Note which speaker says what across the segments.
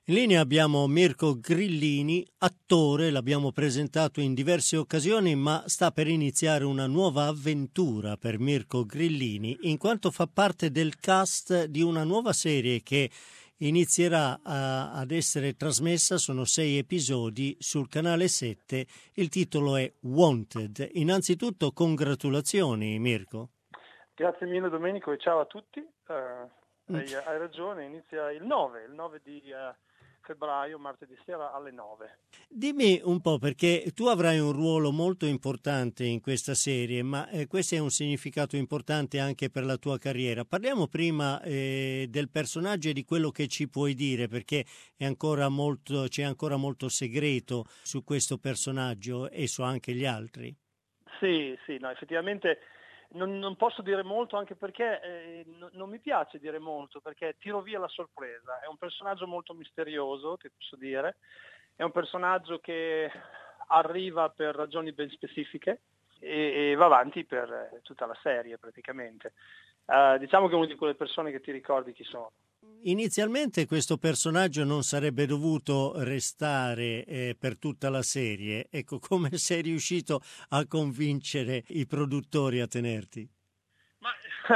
Speaker 1: In linea abbiamo Mirko Grillini, attore, l'abbiamo presentato in diverse occasioni, ma sta per iniziare una nuova avventura per Mirko Grillini, in quanto fa parte del cast di una nuova serie che inizierà ad essere trasmessa. Sono 6 episodi sul canale 7, il titolo è Wanted. Innanzitutto congratulazioni Mirko.
Speaker 2: Grazie mille Domenico e ciao a tutti. Hai ragione, inizia il 9 di febbraio, martedì sera alle 9.
Speaker 1: Dimmi un po', perché tu avrai un ruolo molto importante in questa serie, ma questo è un significato importante anche per la tua carriera. Parliamo prima del personaggio e di quello che ci puoi dire, perché c'è ancora molto segreto su questo personaggio e su anche gli altri.
Speaker 2: Sì, no, effettivamente non posso dire molto, anche perché non mi piace dire molto, perché tiro via la sorpresa. È un personaggio molto misterioso, ti posso dire. È un personaggio che arriva per ragioni ben specifiche e va avanti per tutta la serie praticamente. Diciamo che è una di quelle persone che ti ricordi chi sono.
Speaker 1: Inizialmente questo personaggio non sarebbe dovuto restare per tutta la serie. Ecco, come sei riuscito a convincere i produttori a tenerti?
Speaker 2: Ma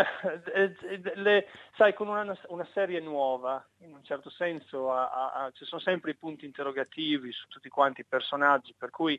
Speaker 2: sai, con una serie nuova, in un certo senso, ci sono sempre i punti interrogativi su tutti quanti i personaggi, per cui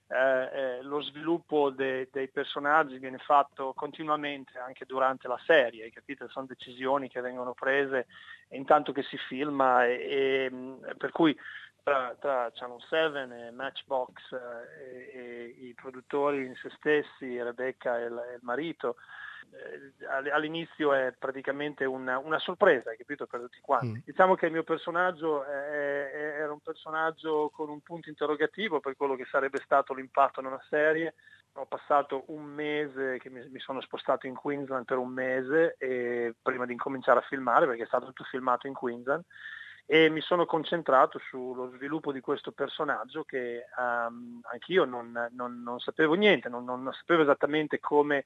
Speaker 2: lo sviluppo dei personaggi viene fatto continuamente anche durante la serie, hai capito? Sono decisioni che vengono prese intanto che si filma e per cui tra Channel 7 e Matchbox e i produttori in se stessi, Rebecca e il marito, all'inizio è praticamente una sorpresa, hai capito, per tutti quanti. Diciamo che il mio personaggio era un personaggio con un punto interrogativo per quello che sarebbe stato l'impatto nella serie. Ho passato un mese, che mi sono spostato in Queensland per un mese prima di incominciare a filmare, perché è stato tutto filmato in Queensland, e mi sono concentrato sullo sviluppo di questo personaggio che anch'io non sapevo niente, non sapevo esattamente come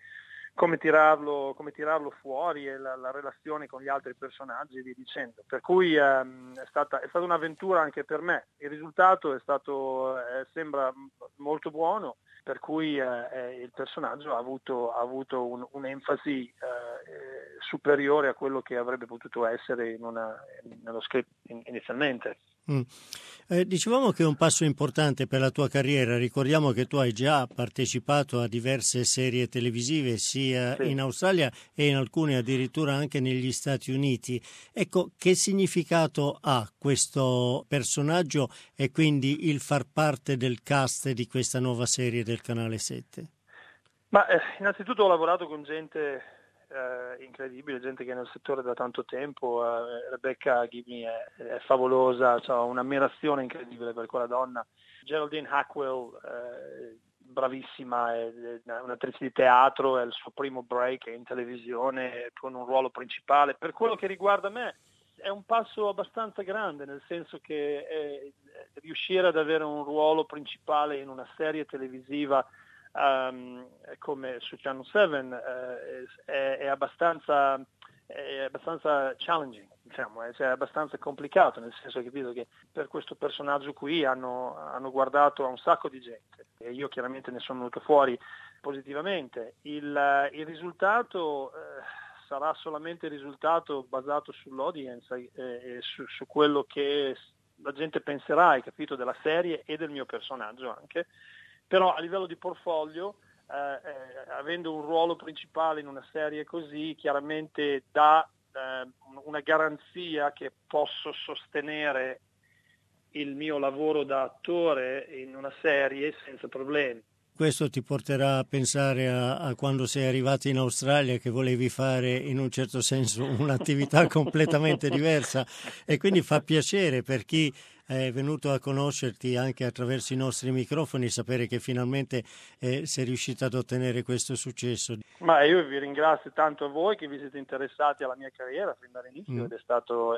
Speaker 2: tirarlo fuori e la relazione con gli altri personaggi e via dicendo. Per cui è stata un'avventura anche per me. Il risultato sembra molto buono, per cui il personaggio ha avuto un'enfasi superiore a quello che avrebbe potuto essere nello script inizialmente.
Speaker 1: Dicevamo che è un passo importante per la tua carriera. Ricordiamo che tu hai già partecipato a diverse serie televisive sia in Australia e in alcune addirittura anche negli Stati Uniti. Ecco, che significato ha questo personaggio e quindi il far parte del cast di questa nuova serie del Canale 7?
Speaker 2: Ma innanzitutto ho lavorato con gente incredibile, gente che è nel settore da tanto tempo. Rebecca Gibney è favolosa, ho un'ammirazione incredibile per quella donna. Geraldine Hackwell, bravissima, è un'attrice di teatro, è il suo primo break in televisione con un ruolo principale. Per quello che riguarda me è un passo abbastanza grande, nel senso che riuscire ad avere un ruolo principale in una serie televisiva come su Channel 7 è abbastanza challenging, diciamo, cioè è abbastanza complicato, nel senso, capito, che per questo personaggio qui hanno guardato a un sacco di gente e io chiaramente ne sono venuto fuori positivamente. Il risultato sarà solamente il risultato basato sull'audience e su quello che la gente penserà, hai capito, della serie e del mio personaggio anche. Però a livello di portfolio, avendo un ruolo principale in una serie così, chiaramente dà una garanzia che posso sostenere il mio lavoro da attore in una serie senza problemi.
Speaker 1: Questo ti porterà a pensare a quando sei arrivato in Australia, che volevi fare in un certo senso un'attività completamente diversa, e quindi fa piacere per chi è venuto a conoscerti anche attraverso i nostri microfoni sapere che finalmente sei riuscito ad ottenere questo successo.
Speaker 2: Ma io vi ringrazio tanto a voi che vi siete interessati alla mia carriera fin dall'inizio ed è stato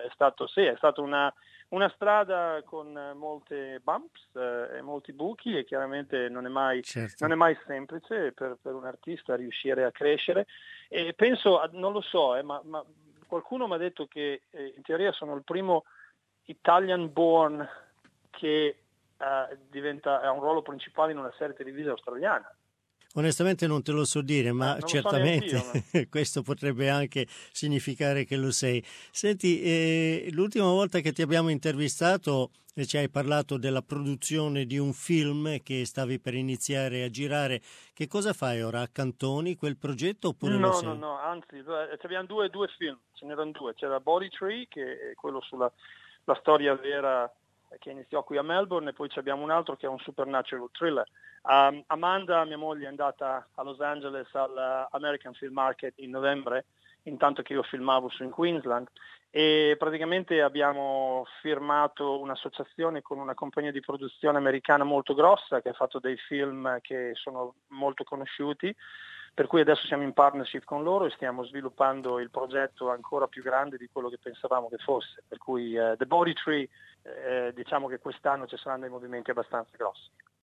Speaker 2: una strada con molte bumps e molti buchi, e chiaramente non è mai semplice per un artista riuscire a crescere, e penso, non lo so, ma qualcuno mi ha detto che in teoria sono il primo Italian Born che ha un ruolo principale in una serie televisiva australiana.
Speaker 1: Onestamente non te lo so dire, ma certamente
Speaker 2: so
Speaker 1: questo potrebbe anche significare che lo sei. Senti, l'ultima volta che ti abbiamo intervistato ci hai parlato della produzione di un film che stavi per iniziare a girare. Che cosa fai ora? Accantoni quel progetto oppure lo sei?
Speaker 2: No, anzi, abbiamo due film, ce n'erano due. C'era Body Tree, che è quello sulla la storia vera che iniziò qui a Melbourne, e poi abbiamo un altro che è un supernatural thriller. Amanda, mia moglie, è andata a Los Angeles all'American Film Market in novembre, intanto che io filmavo su in Queensland, e praticamente abbiamo firmato un'associazione con una compagnia di produzione americana molto grossa che ha fatto dei film che sono molto conosciuti, per cui adesso siamo in partnership con loro e stiamo sviluppando il progetto ancora più grande di quello che pensavamo che fosse, per cui The Body Tree, diciamo che quest'anno ci saranno dei movimenti abbastanza grossi.